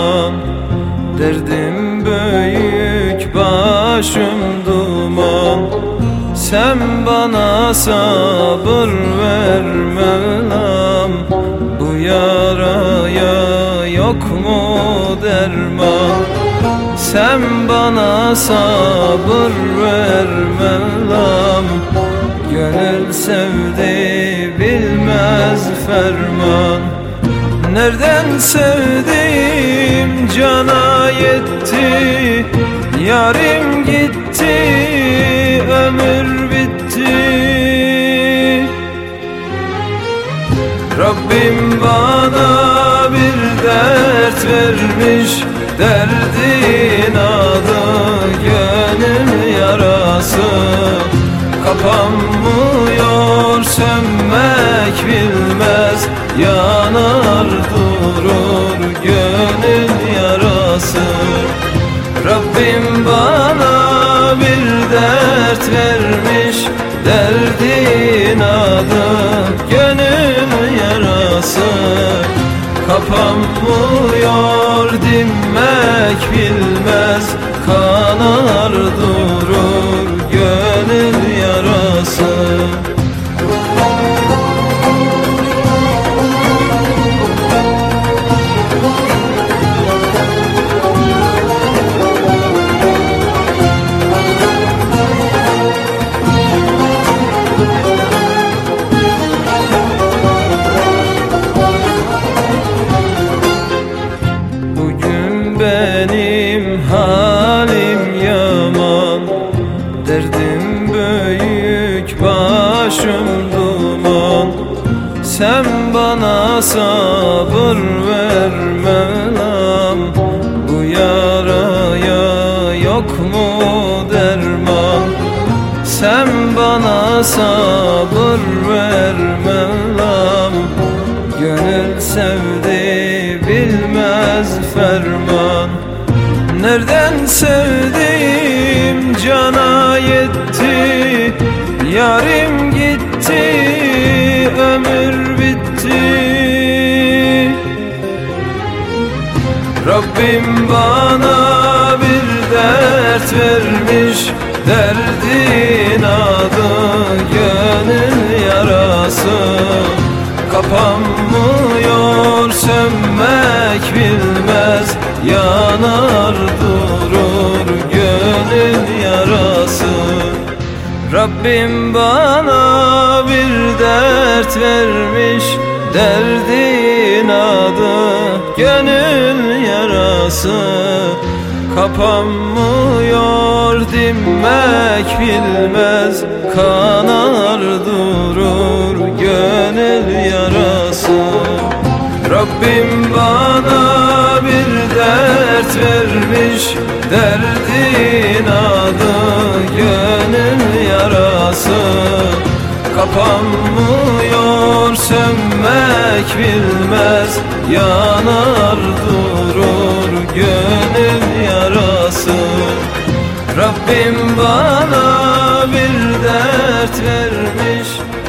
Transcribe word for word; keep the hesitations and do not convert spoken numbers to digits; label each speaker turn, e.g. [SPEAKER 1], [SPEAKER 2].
[SPEAKER 1] yaman, derdim büyük, başım duman. Sen bana sabır ver Mevlam, bu yaraya yok mu derman? Sen bana sabır ver Mevlam, gönül sevdi bilmez ferman. Nereden sevdiğim cana yetti, yarim gitti, ömür bitti. Rabbim bana bir dert vermiş, derdin adı gönül yarası. Kapanmıyor, sönmek bilmez, yanar durur gönül yarası. Rabbim bana bir dert vermiş, derdin adı gönül yarası. Kapanmıyor, dinmek bilmez, kanar durur gönül yarası. Benim halim yaman, derdim büyük, başım duman. Sen bana sabır ver Mevlam, bu yaraya yok mu derman? Sen bana sabır ver Mevlam, gönül sevdi bilmez ferman. Nereden sevdiğim cana yetti, yarim gitti, ömür bitti. Rabbim bana bir dert vermiş, derdin adı gönül yarası. Kapanmıyor, sönmek bilmez, yanar durur gönül yarası. Rabbim bana bir dert vermiş, derdin adı gönül yarası. Kapanmıyor, dinmek bilmez, kanar durur gönül yarası. Rabbim bana bir dert vermiş, derdin adı gönül yarası. Kapanmıyor, sönmek bilmez, yanar durur gönül yarası. Rabbim bana bir dert vermiş,